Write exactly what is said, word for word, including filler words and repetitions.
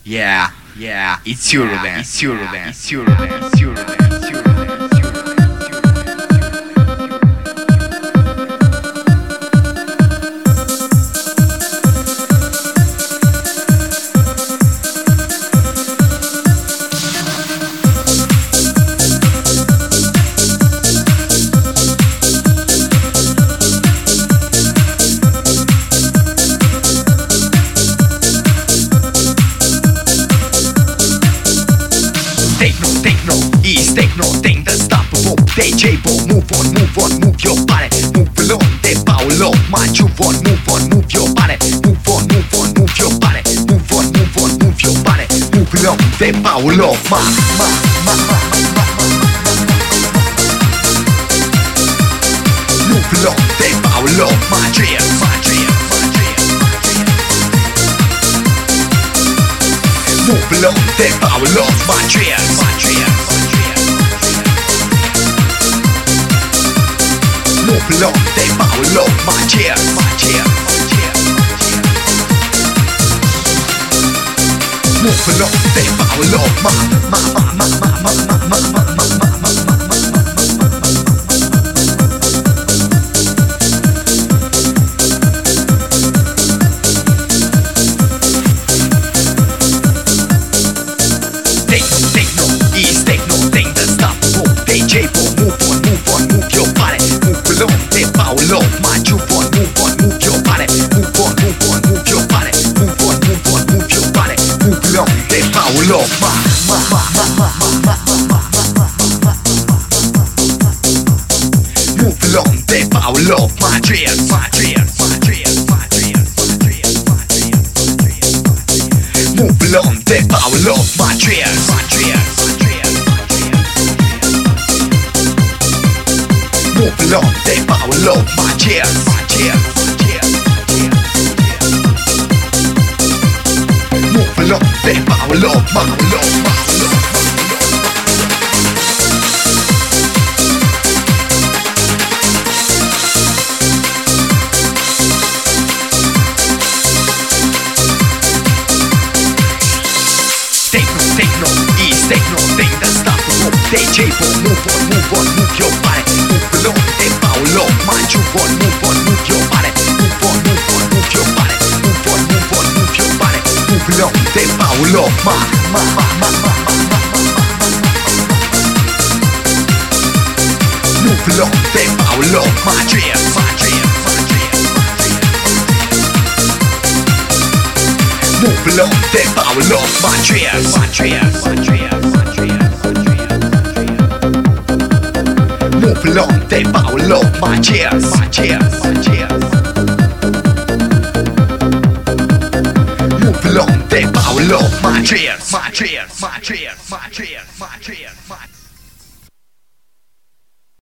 Yeah, yeah, it's Eurodance, it's Eurodance, it's Eurodance, it's Eurodance, it's Eurodance. Techno, techno, is techno, thing that unstoppable. D J Bo, move on, move on, move your body. Move along, De Paolo, my move on, move on, move your body. Move on, move on, move your body. Move on, move on, move your body. Move along, De Paolo, ma, ma, ma, ma, ma, ma. Move along, De Paolo, my jam, my jam, my jam, my jam. Move along, De Paolo, my jam, my jam, my jam. Move along, De Paolo, my jam, my jam, my jam. Move along, De Paolo, ma, ma, ma, ma, ma, ma, ma, ma, ma, ma, ma, ma, ma. D J Bo, move on, move on, move your body. Move along, De Paolo, my move on, move on, move your body. Move on, move on, move your body. Move on, move on, move your body. Move along, De Paolo, ma, ma, ma, ma, ma, ma, ma, ma, ma. Move along, De Paolo, my jam, my jam, my jam, my jam, my jam, my jam. Move along, De Paolo, my jam, my jam, my jam. Move along, De Paolo, my jam, my jam, my jam, my jam. Move along, De Paolo, Paolo, Paolo. Techno, techno, is techno, thing that unstoppable. D J Bo, move on, move on, move your body. Move along, De Paolo, my move on, move on, move your body. Move on, move on, move your body. Move on, move on, move your body. Move along, De Paolo, ma, ma, ma, ma, ma, ma, ma, ma, ma. Move along, De Paolo, my jam, my jam, my jam, my jam. Move along, De Paolo, my jam, my jam, my jam, my jam, my jam. Move along, De Paolo, my jam, my jam, my jam. Move along, De Paolo, my jam, my jam, my jam, my jam, my jam, my